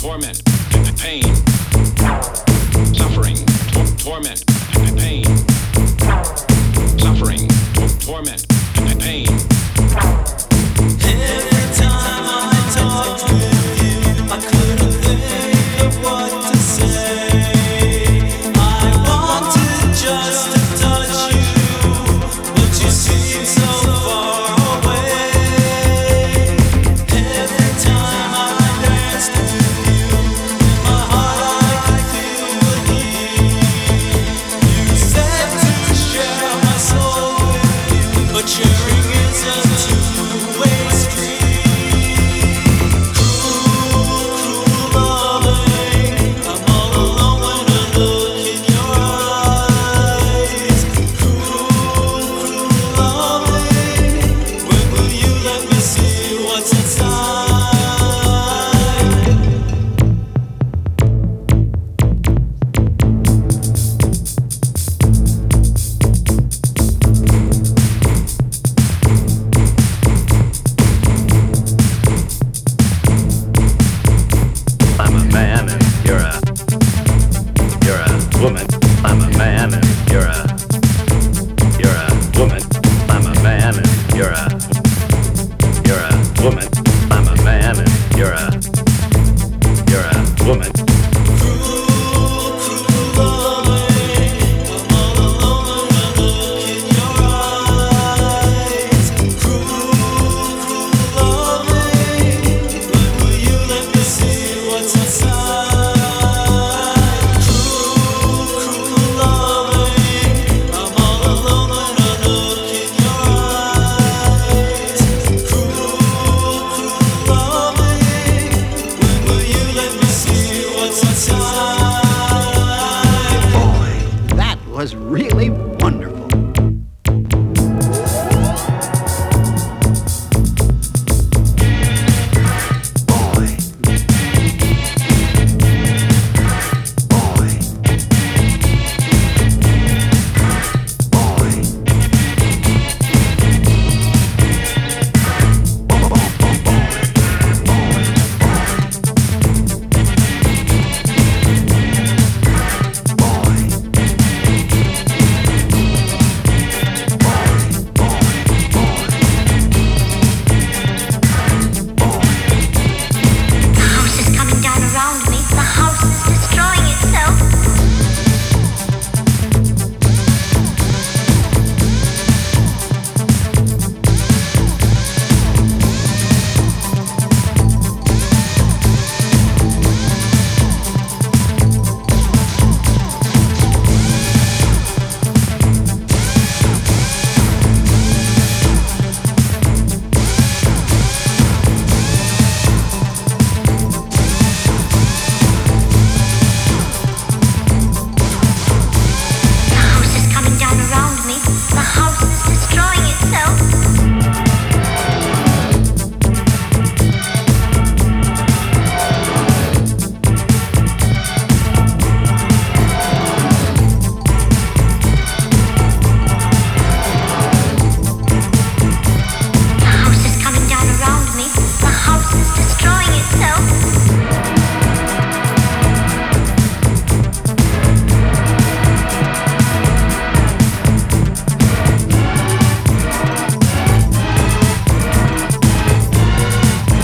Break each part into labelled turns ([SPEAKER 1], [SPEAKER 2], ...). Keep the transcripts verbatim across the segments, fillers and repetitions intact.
[SPEAKER 1] torment, pain, suffering, tor- torment, pain, suffering, tor- torment, pain.
[SPEAKER 2] Every time I talked with you, I couldn't think of what to say. I wanted just to touch you, but you seem so far away. Every time I danced with you, in my heart I could feel the heat. You said to share my soul with you, but sharing is a two-way street.
[SPEAKER 3] I'm a man and you're a, you're a woman. I'm a man and you're a, you're a woman. I'm a man and you're a, you're a woman. I'm a man and you're a, you're a woman.
[SPEAKER 4] Boy, that was really wonderful. Boy. Boy. Boy.
[SPEAKER 5] The house is coming down around me. The house is destroying itself. The house is coming down around me. The house is destroying itself. The house is coming down around me. The house is destroying itself.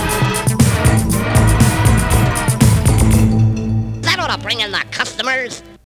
[SPEAKER 6] That ought to bring in the customers.